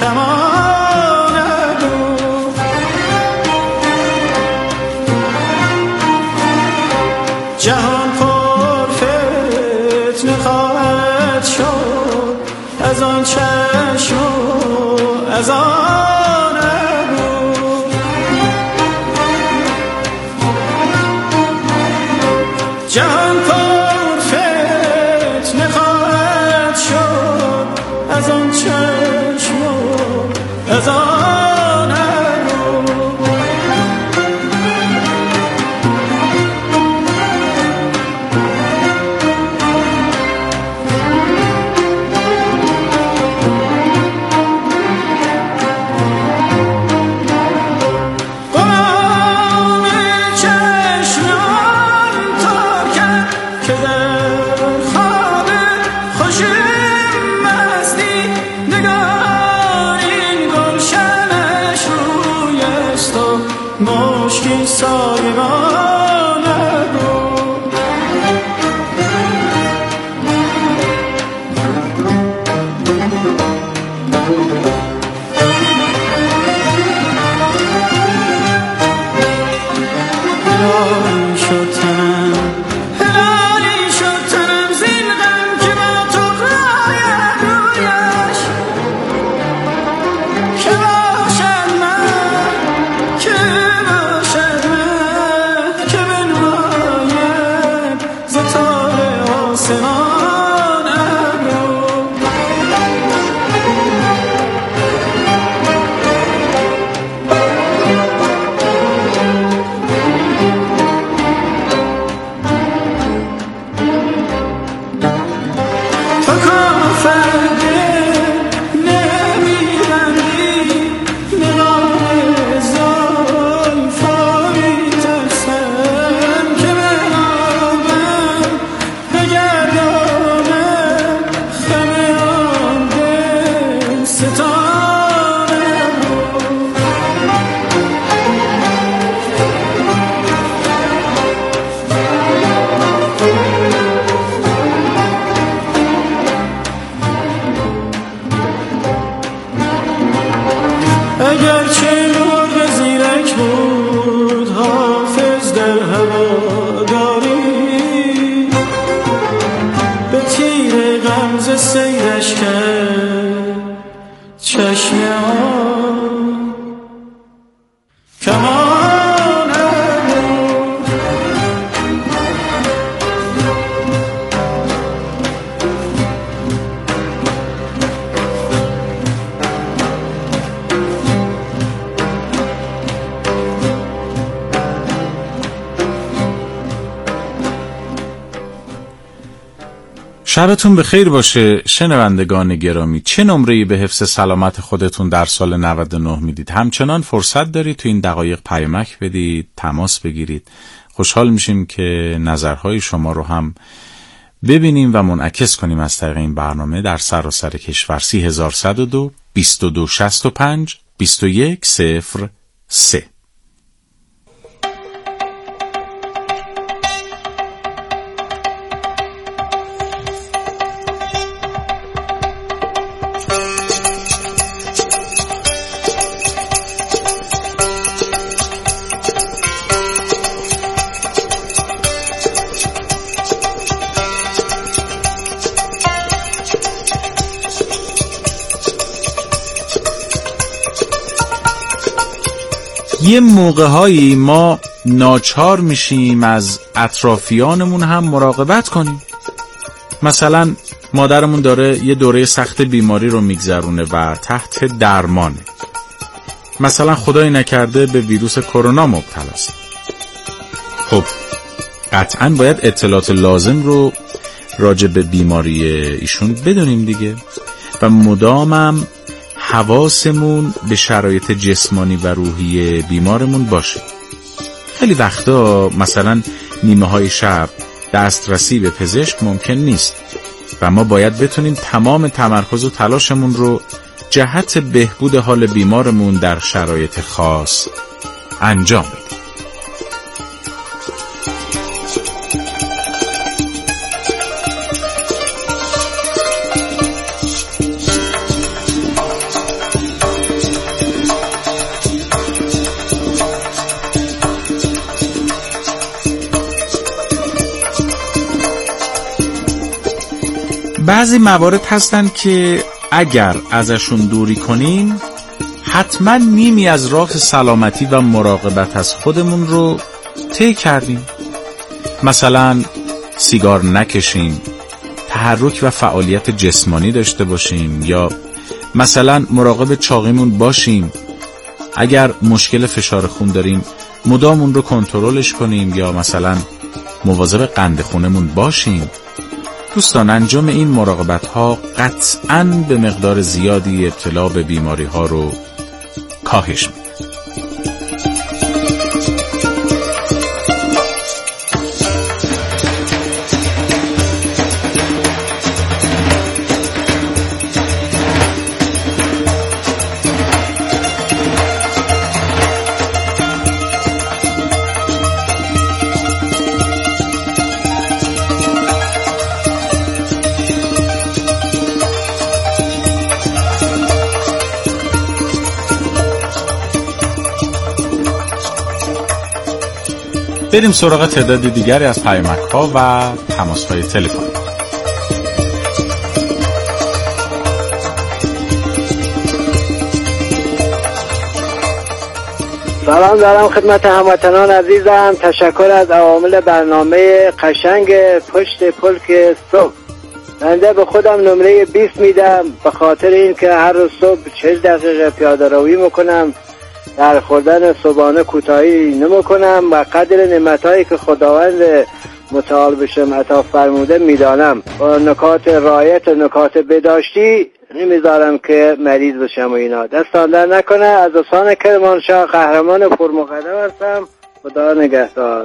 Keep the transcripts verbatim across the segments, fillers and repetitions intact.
کمان دور. جهان پر فتنه خواهد شد از آن چشم و از آن ابرو. جهان پر فتنه خواهد شد از آن چشم و از آن ابرو. مشکی سایبان بود. هلالی شد تنم هلالی شد تنم زین غم که با تو رایم رویش که باشد من که اگرچه مرغ زیرک بود حافظ در هواداری، به تیر غمزه سیرش کرد چشم آن کمان. شبتون بخیر باشه شنوندگان گرامی. چه نمره‌ای به حفظ سلامت خودتون در سال نود و نه میدید؟ همچنان فرصت دارید تو این دقایق پیامک بدید، تماس بگیرید. خوشحال میشیم که نظرهای شما رو هم ببینیم و منعکس کنیم از طریق این برنامه در سراسر کشور. سی هزار و صد و دو بیست و دو شصت و پنج بیست و یک صفر سه. یه موقع‌هایی ما ناچار میشیم از اطرافیانمون هم مراقبت کنیم. مثلا مادرمون داره یه دوره سخت بیماری رو میگذرونه و تحت درمانه. مثلا خدای نکرده به ویروس کرونا مبتلاست. خب قطعاً باید اطلاعات لازم رو راجع به بیماری ایشون بدونیم دیگه و مدامم حواسمون به شرایط جسمانی و روحی بیمارمون باشه. خیلی وقتا مثلا نیمه های شب دسترسی به پزشک ممکن نیست و ما باید بتونیم تمام تمرکز و تلاشمون رو جهت بهبود حال بیمارمون در شرایط خاص انجام بدیم. بعضی موارد هستن که اگر ازشون دوری کنیم حتما نیمی از راه سلامتی و مراقبت از خودمون رو طی کردیم. مثلا سیگار نکشیم، تحرک و فعالیت جسمانی داشته باشیم، یا مثلا مراقب چاقیمون باشیم. اگر مشکل فشار خون داریم مدام اون رو کنترلش کنیم، یا مثلا مواظب قند خونمون باشیم. دوستان، انجام این مراقبت ها قطعاً به مقدار زیادی ابتلا به بیماری ها رو کاهش میده. بریم سراغ تعداد دیگری از پیامک‌ها و تماس‌های تلفنی. سلام دارم خدمت هموطنان عزیزم. تشکر از عوامل برنامه قشنگ پشت پلک صبح. بنده به خودم نمره بیست میدم به خاطر این که هر روز صبح چهل دقیقه پیاده روی میکنم، در خوردن صبحانه کوتاهی نمیکنم و قدر نعمتایی که خداوند متعال بشم عطا فرموده میدانم. با نکات رعایت نکات بداشتی نمیذارم که مریض بشم و اینا. دستان در نکنه. از استان کرمانشاه قهرمان پرمقدم هستم. خدا نگهدار.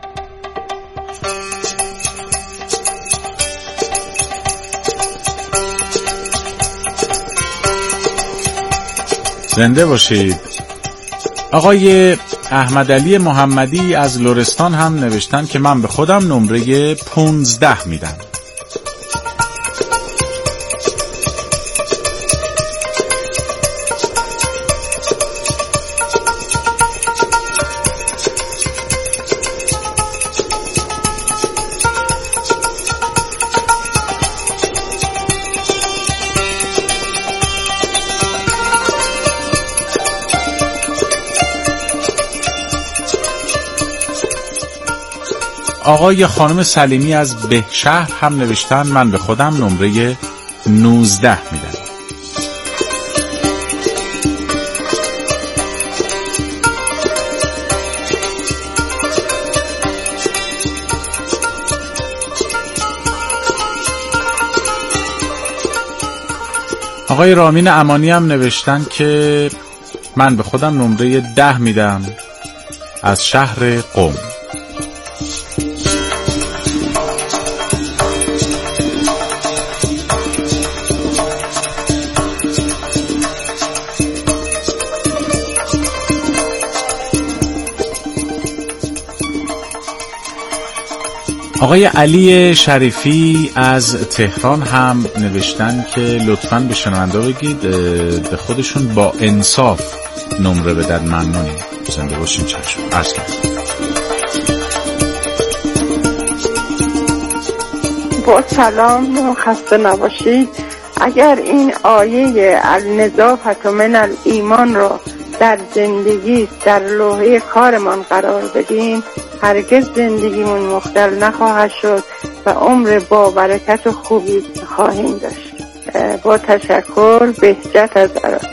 زنده باشید. آقای احمدعلی محمدی از لرستان هم نوشتن که من به خودم نمره پونزده میدم. آقای خانم سلیمی از بهشهر هم نوشتن من به خودم نمره نوزده میدم. آقای رامین امانی هم نوشتن که من به خودم نمره ده میدم از شهر قم. آقای علی شریفی از تهران هم نوشتن که لطفاً به شنونده بگید به خودشون با انصاف نمره بدن. ممنونیم. زنده باشین. چشم. عرض کردم. با سلام، خسته نباشید. اگر این آیه النظافة من الایمان را در زندگی در لوحه کارمان قرار بدیم هرگز زندگیمون مختل نخواهد شد و عمر با برکت و خوبی خواهیم داشت. با تشکر، بهجت از عراقی.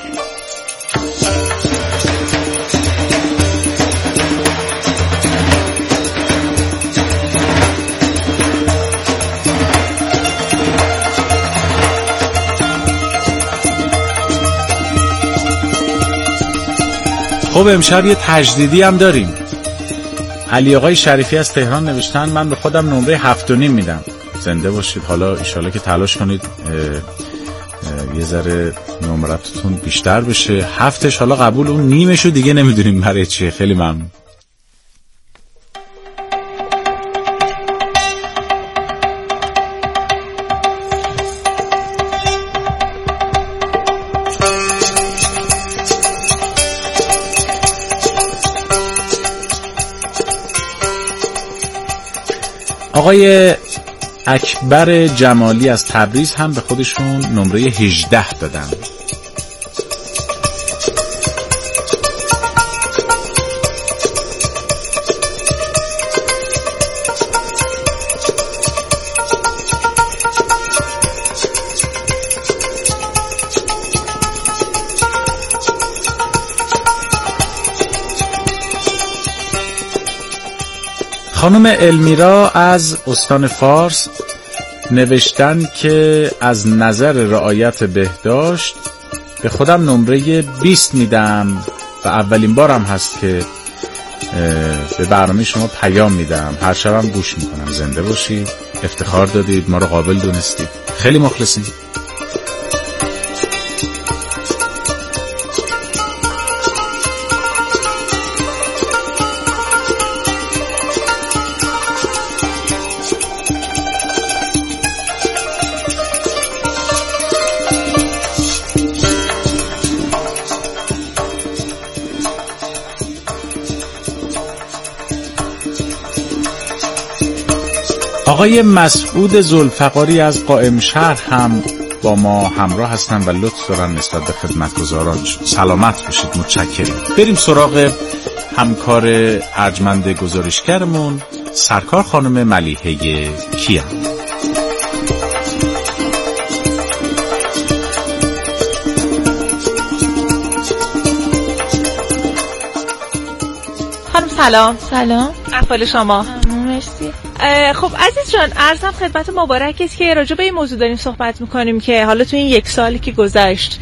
خب امشب یه تجدیدی هم داریم. علی آقای شریفی از تهران نوشتن من به خودم نمره هفت و نیم میدم. زنده باشید. حالا ایشالا که تلاش کنید اه اه یه ذره نمرتون بیشتر بشه. هفتش حالا قبول، اون نیمشو دیگه نمیدونیم برای چیه. خیلی ممنون. آقای اکبر جمالی از تبریز هم به خودشون نمره هجده دادن. خانم المیرا از استان فارس نوشتن که از نظر رعایت بهداشت به خودم نمره بیست میدم و اولین بارم هست که به برنامه شما پیام میدم. هر شبم گوش میکنم. زنده باشید، افتخار دادید، ما رو قابل دونستید، خیلی مخلصیم. آقای مسعود ذوالفقاری از قائم شهر هم با ما همراه هستن و لطف دارن نسبت به خدمتگزارانشون. سلامت باشید، متشکریم. بریم سراغ همکار ارجمند گزارشگرمون سرکار خانم ملیحه کیا. خانم سلام. سلام. احوال شما؟ مرسی. خب عزیز جان، عرضم خدمت مبارک است که راجع به این موضوع داریم صحبت میکنیم که حالا تو این یک سالی که گذشت،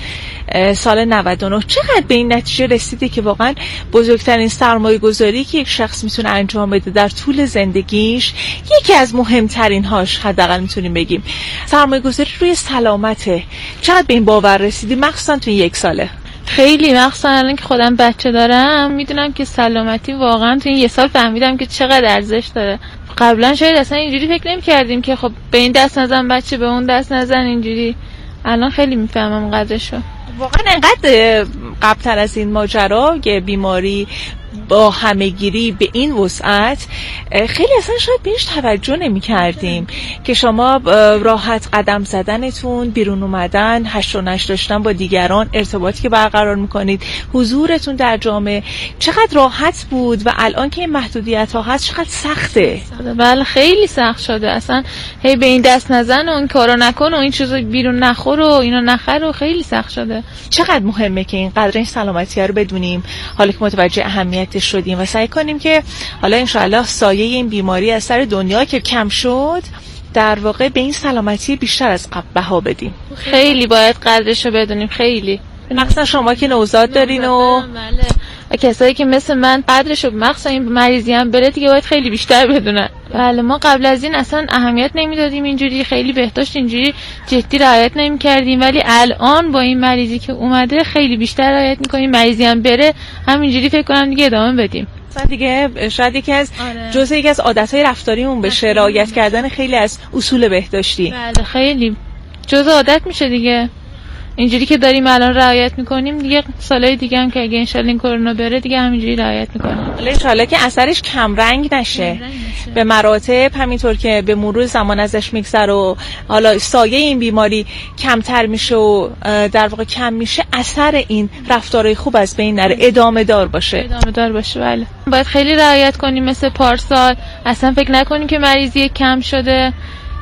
سال نود و نه، چقدر به این نتیجه رسیدی که واقعا بزرگترین سرمایه گذاری که یک شخص میتونه انجام بده در طول زندگیش، یکی از مهمترین هاش حداقل میتونیم بگیم سرمایه گذاری روی سلامته. چقدر به این باور رسیدی مخصوصا تو این یک ساله؟ خیلی، مخصوصا الان که خودم بچه دارم میدونم که سلامتی واقعا تو این یه سال فهمیدم که چقدر ارزش داره. قبلا شاید اصلا اینجوری فکر نمی کردیم که خب به این دست نزن بچه، به اون دست نزن اینجوری. الان خیلی میفهمم قدرشو. واقعا انقدر قبل‌تر از این ماجرا که بیماری با همه‌گیری به این وسعت خیلی اصلا شاید بهش توجه نمی کردیم که شما راحت قدم زدنتون، بیرون اومدن، هشت و نشت داشتن با دیگران، ارتباطی که برقرار میکنید، حضورتون در جامعه چقدر راحت بود و الان که این محدودیت ها هست چقدر سخته. بله خیلی سخت شده. اصلا هی به این دست نزن و این کارو نکن و این چیزو بیرون نخور و اینو نخر و خیلی سخت شده. چقدر مهمه که این قدر این سلامتی رو بدونیم حالا که متوجه اهمیتش شدیم و سعی کنیم که حالا انشاءالله سایه این بیماری از سر دنیا که کم شد در واقع به این سلامتی بیشتر از قبل بها بدیم. خیلی باید قدرشو بدونیم. خیلی مخصوصا شما که نوزاد دارین و بله کسایی که مثل من قدرشو مخصوصا این مریضی هم بره دیگه باید خیلی بیشتر بدونن. بله ما قبل از این اصلا اهمیت نمیدادیم، اینجوری خیلی بهداشت اینجوری جدی رعایت نمیکردیم، ولی الان با این مریضی که اومده خیلی بیشتر رعایت میکنیم. مریضی هم بره همینجوری فکر کنم دیگه ادامه بدیم. مثلا دیگه شاید یکی از آره. جزء یکی از عادتهای رفتاریمون بشه رعایت کردن خیلی از اصول بهداشتی. بله خیلی جزء عادت میشه دیگه. اینجوری که داریم الان رعایت میکنیم دیگه سالهای دیگه هم که اگه انشالله این کرونا بره دیگه همینجوری رعایت میکنیم. انشالله که اثرش کم رنگ نشه به مراتب، همینطور که به مرور زمان ازش میگذره و حالا سایه این بیماری کمتر میشه و در واقع کم میشه، اثر این رفتارهای خوب از بین نره، ادامه دار باشه. ادامه دار باشه. بله باید خیلی رعایت کنیم مثل پارسال. اصلا فکر نکنیم که مریضی کم شده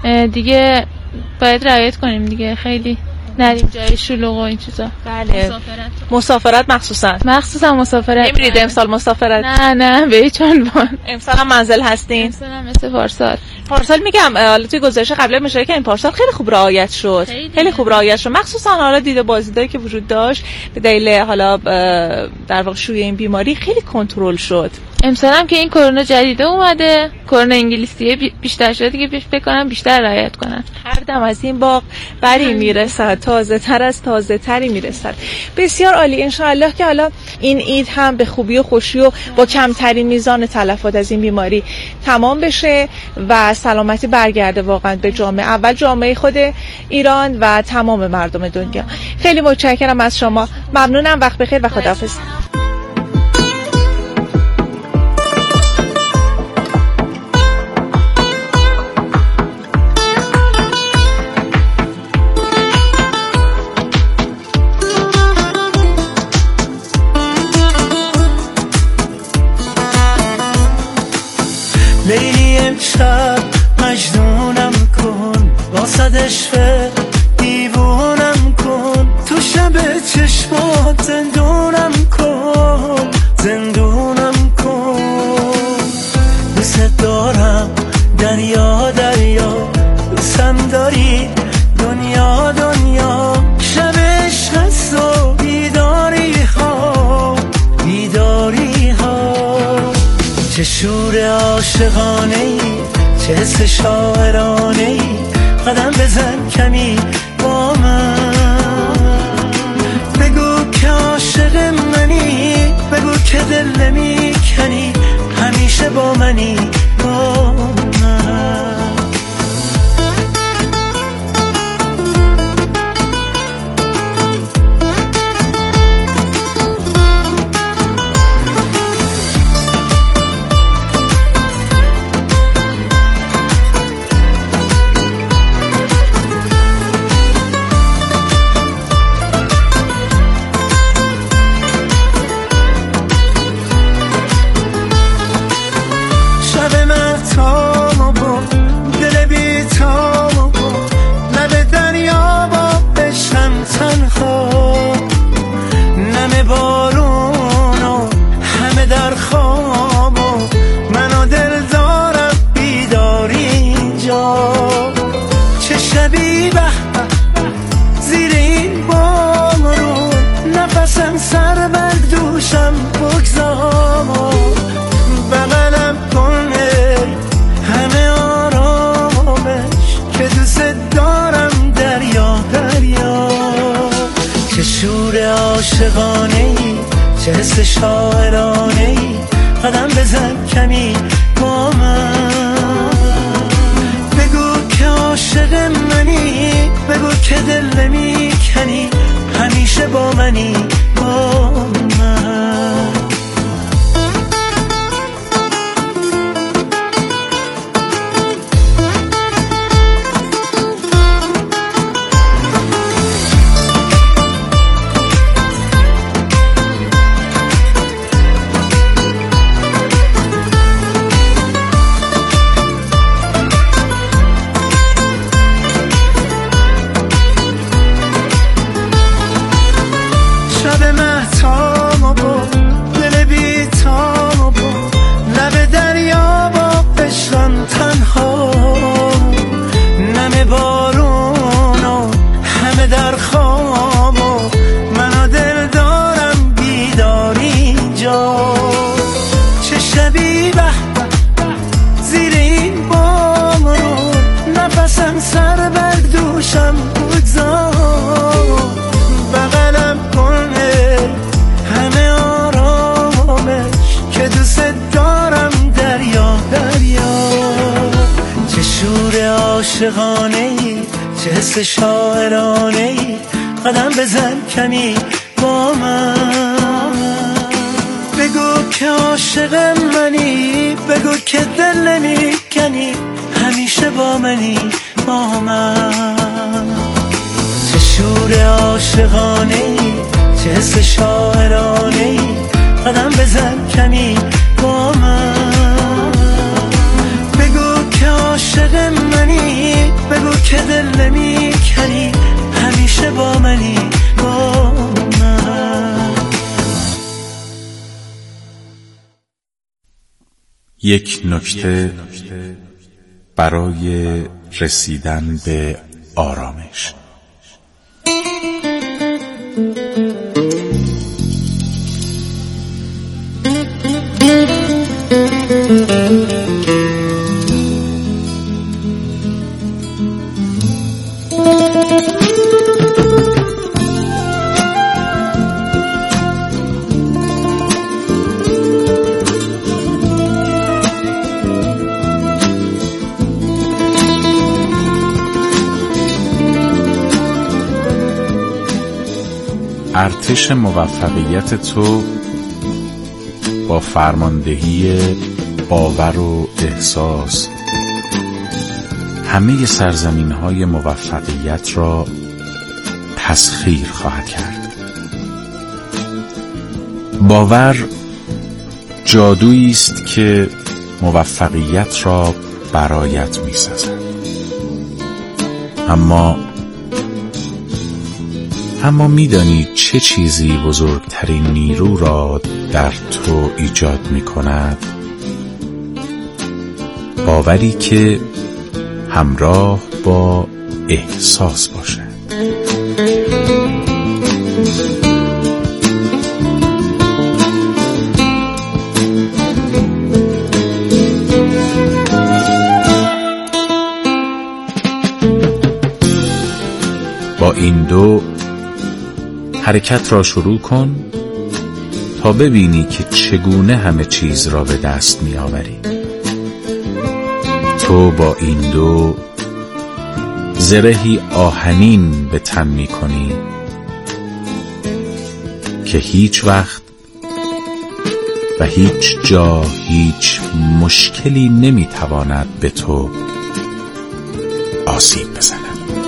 دیگه، باید رعایت کنیم دیگه. خیلی نریم جای شلوغ و این چیزا. بله مسافرت مسافرت مخصوصا مخصوصا مسافرت. نمیرید امسال مسافرت؟ نه نه به هیچ عنوان. امسال هم منزل هستین؟ امسال هم مثل پارسال. پارسال میگم حالا توی گزارش قبلا مشارکت کردیم، پارسال خیلی خوب رعایت شد. خیلی, خیلی خوب رعایت شد، مخصوصا حالا دید بازدیدایی که وجود داشت به دلیل حالا در واقع شیوع این بیماری خیلی کنترل شد. امسال هم که این کرونا جدیده اومده، کرونا انگلیسیه بیشتر شده دیگه، فکر کنم بیشتر رعایت کنن. هر دم از این باغ بری میرسد، تازه تر از تازه تری میرسد. بسیار عالی. ان شاء الله که حالا این عید هم به خوبی و خوشی و با کمترین میزان تلفات از این بیماری تمام بشه و سلامتی برگرده واقعا به جامعه، اول جامعه خود ایران و تمام مردم دنیا. خیلی متشکرم از شما، ممنونم، وقت بخیر و خداحافظ. شب مجنونم کن، واسد عشق دیوونم کن، تو شب چشمات زندونم کن، زندونم کن. دوست دارم دریا دریا، دوستم داری دنیا دنیا، شب عشق هست و بیداری ها بیداری ها. چه شور عاشقانه ای، چه حس شاعرانه ای، قدم بزن کمی با من، بگو که عاشق منی، بگو که دل نمی کنی، همیشه با منی با من. عاشقانه ای، چه حس شاعرانه ای، قدم بزن کمی با من، بگو که عاشق منی، بگو که دل نمی کنی، همیشه با منی با من. عاشقانه ای، چه حس شاعرانه ای، قدم بزن کمی با من، بگو که عاشق منی، بگو که دل نمی کنی، همیشه با منی با من. چه شور عاشقانه ای، چه حس شاعرانه ای، قدم بزن کمی با من، بگو که عاشق منی، بگو که دل نمی کنی، همیشه با منی با من. یک نکته برای رسیدن به آرامش. ارتش موفقیت تو با فرماندهی باور و احساس همه سرزمین‌های موفقیت را تسخیر خواهد کرد. باور جادویی است که موفقیت را برایت می‌سازد. اما اما می‌دانی چه چیزی بزرگترین نیرو را در تو ایجاد می‌کند؟ باوری که همراه با احساس باشد. با این دو حرکت را شروع کن تا ببینی که چگونه همه چیز را به دست می آوری. تو با این دو زرهی آهنین به تن می کنی که هیچ وقت و هیچ جا هیچ مشکلی نمی تواند به تو آسیب بزند.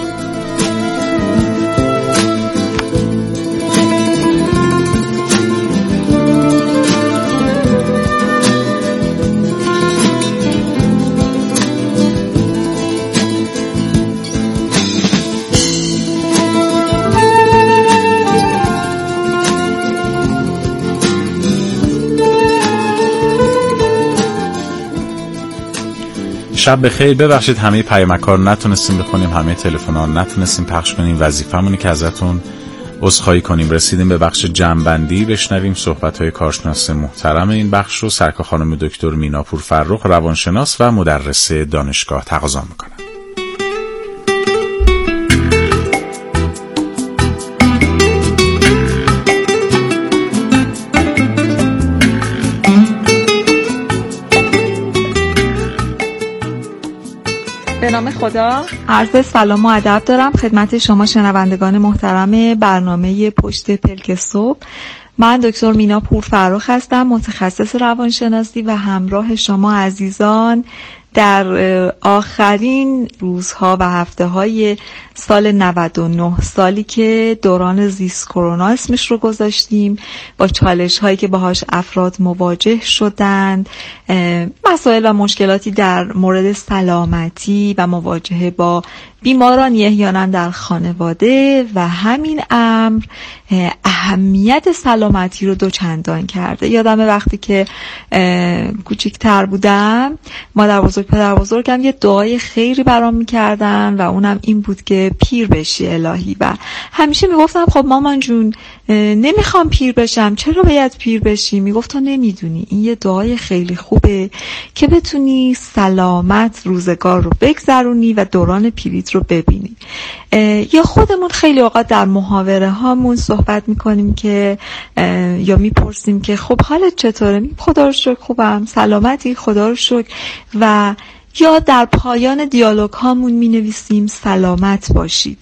شب بخیر. ببخشید همه پیامک‌ها رو نتونستیم بخونیم، همه تلفن‌ها رو نتونستیم پخش کنیم. وظیفه‌مونه که ازتون عذرخواهی کنیم. رسیدیم به بخش جمع‌بندی. بشنویم صحبت‌های کارشناس محترم این بخش رو. سرکار خانم دکتر مینا پورفرخ، روانشناس و مدرس دانشگاه، تقاضا می‌کنم. به نام خدا. عرض سلام و ادب دارم خدمت شما شنوندگان محترم برنامه پشت پلک صبح. من دکتر مینا پورفرخ هستم، متخصص روانشناسی و همراه شما عزیزان در آخرین روزها و هفته های سال نود و نه، سالی که دوران زیست کرونا اسمش رو گذاشتیم، با چالش هایی که باهاش افراد مواجه شدند، مسائل و مشکلاتی در مورد سلامتی و مواجهه با بیماران احیانا در خانواده و همین امر اهمیت سلامتی رو دوچندان کرده. یادم وقتی که کوچیک‌تر بودم، مادر بزرگ پدر بزرگم یه دعای خیری برام میکردن و اونم این بود که پیر بشی الهی، و همیشه میگفتم خب مامان جون نمیخوام پیر بشم، چرا باید پیر بشی؟ میگفت تو نمیدونی این یه دعای خیلی خوبه که بتونی سلامت روزگار رو بگذرونی و دوران پیریت رو ببینی. یا خودمون خیلی اوقات در محاوره هامون صحبت میکنیم که یا میپرسیم که خب حالت چطوره؟ خدا رو شکر خوبم، سلامتی خدا رو شکر، و یا در پایان دیالوگ هامون می نویسیم سلامت باشید.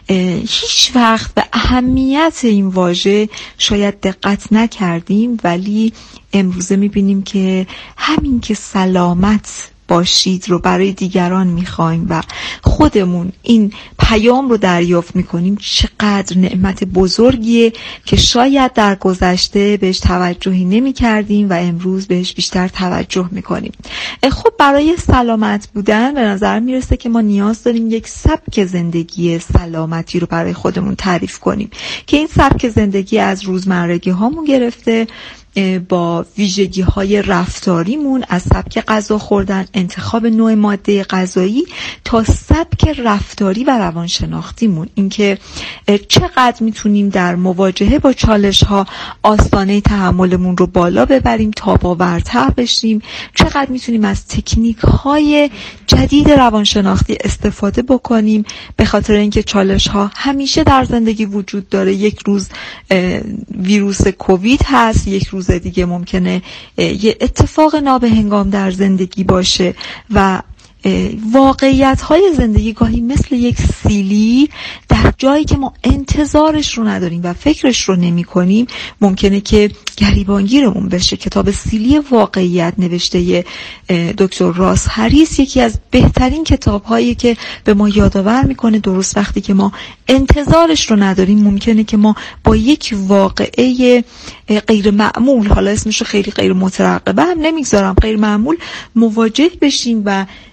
هیچ وقت به اهمیت این واژه شاید دقت نکردیم، ولی امروزه می بینیم که همین که سلامت باشید رو برای دیگران میخوایم و خودمون این پیام رو دریافت میکنیم، چقدر نعمت بزرگیه که شاید در گذشته بهش توجهی نمیکردیم و امروز بهش بیشتر توجه میکنیم. خب برای سلامت بودن به نظر میرسه که ما نیاز داریم یک سبک زندگی سلامتی رو برای خودمون تعریف کنیم که این سبک زندگی از روزمرگی هامون گرفته با ویژگی های رفتاریمون، از سبک غذا خوردن، انتخاب نوع ماده غذایی تا سبک رفتاری و روانشناختیمون، اینکه چقدر میتونیم در مواجهه با چالش ها آستانه تحملمون رو بالا ببریم تا باورتر بشیم، چقدر میتونیم از تکنیک های جدید روانشناختی استفاده بکنیم، به خاطر اینکه چالش ها همیشه در زندگی وجود داره. یک روز ویروس کووید هست، یک روز دیگه ممکنه یه اتفاق نابهنگام در زندگی باشه و واقعیت های زندگی گاهی مثل یک سیلی در جایی که ما انتظارش رو نداریم و فکرش رو نمی کنیم ممکنه که گریبانگیرمون بشه. کتاب سیلی واقعیت نوشته دکتر راس هریس یکی از بهترین کتاب هایی که به ما یادآور میکنه درست وقتی که ما انتظارش رو نداریم ممکنه که ما با یک واقعه غیر معمول، حالا اسمش رو خیلی غیر مترقبه هم نمیگذارم، غیر معمول مواجه بشیم و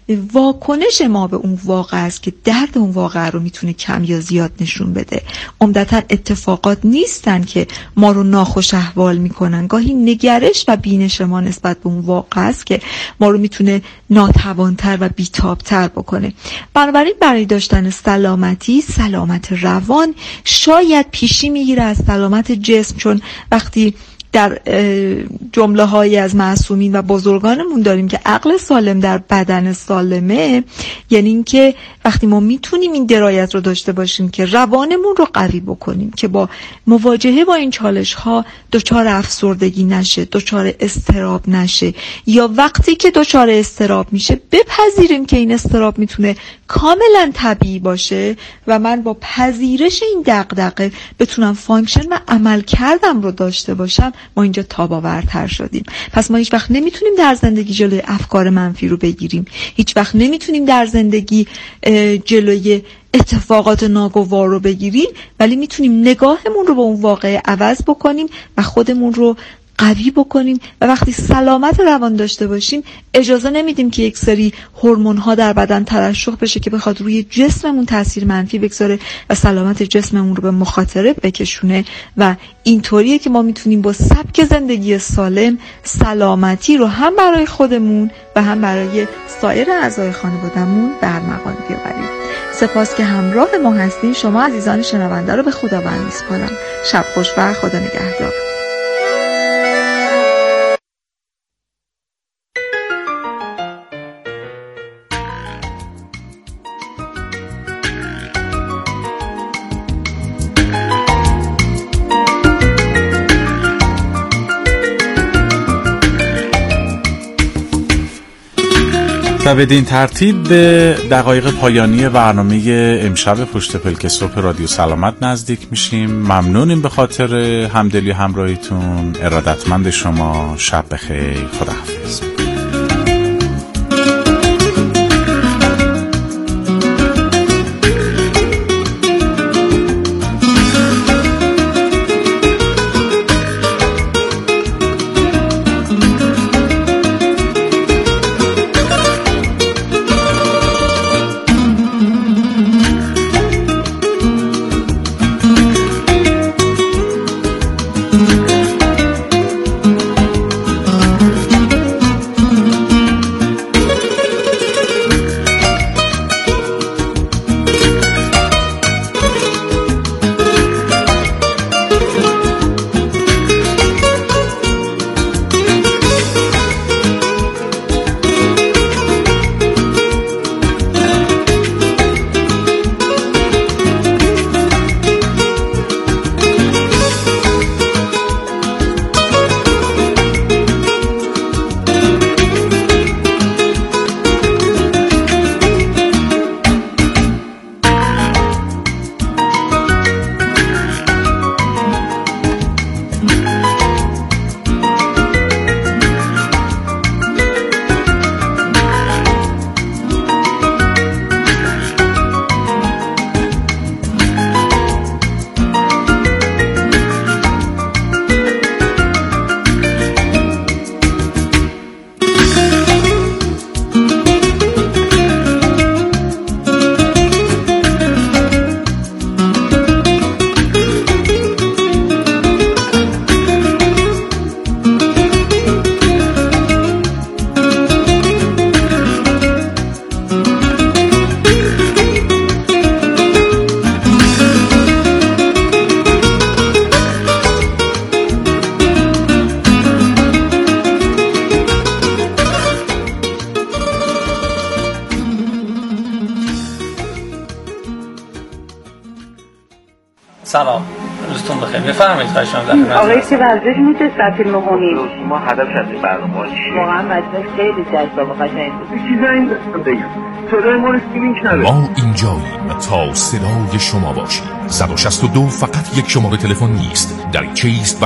واکنش ما به اون واقعه است که درد اون واقعه رو میتونه کم یا زیاد نشون بده. عمدتاً اتفاقات نیستن که ما رو ناخوش احوال میکنن، گاهی نگرش و بینش ما نسبت به اون واقعه است که ما رو میتونه ناتوانتر و بیتابتر بکنه. بنابراین برای داشتن سلامتی، سلامت روان شاید پیشی میگیره از سلامت جسم، چون وقتی در جمله هایی از معصومین و بزرگانمون داریم که عقل سالم در بدن سالمه، یعنی این که وقتی ما میتونیم این درایت رو داشته باشیم که روانمون رو قوی بکنیم که با مواجهه با این چالش ها دچار افسردگی نشه، دچار اضطراب نشه، یا وقتی که دچار اضطراب میشه بپذیریم که این اضطراب میتونه کاملا طبیعی باشه و من با پذیرش این دغدغه بتونم فانکشن و عمل کردم رو داشته باشم، ما اینجا تاب‌آورتر شدیم. پس ما هیچ وقت نمیتونیم در زندگی جلوی افکار منفی رو بگیریم، هیچ وقت نمیتونیم در زندگی جلوی اتفاقات ناگوار رو بگیریم، ولی میتونیم نگاهمون رو به اون واقعه عوض بکنیم و خودمون رو قوی بکنیم. و وقتی سلامت روان داشته باشیم اجازه نمیدیم که یک سری هورمون ها در بدن ترشح بشه که بخواد روی جسممون تاثیر منفی بگذاره و سلامت جسممون رو به مخاطره بکشونه. و اینطوریه که ما میتونیم با سبک زندگی سالم سلامتی رو هم برای خودمون و هم برای سایر اعضای خانوادهمون به ارمغان بیاوریم. سپاس که همراه ما هستین. شما عزیزان شنونده رو به خداوند میسپارم. شب خوش و خدا نگهدار. و بدین ترتیب به دقایق پایانی برنامه امشب پشت پلک صبح رادیو سلامت نزدیک میشیم. ممنونیم به خاطر همدلی همراهیتون. ارادتمند شما. شب بخیر. خداحافظ. سلام، روزتون بخیر. بفرمایید خواهش می‌کنم. آقای که ورزش می‌کنه فیلم مهمی. ما هدف از برنامه چیه؟ واقعا مجلس خیلی جذاب و قشنگ بود. چیزا این دستم بگم. صدای ما رو لینک نداره. ما اینجاییم تا صدای شما باشیم. صد و شصت و دو فقط یک شماره تلفن نیست. دریچه است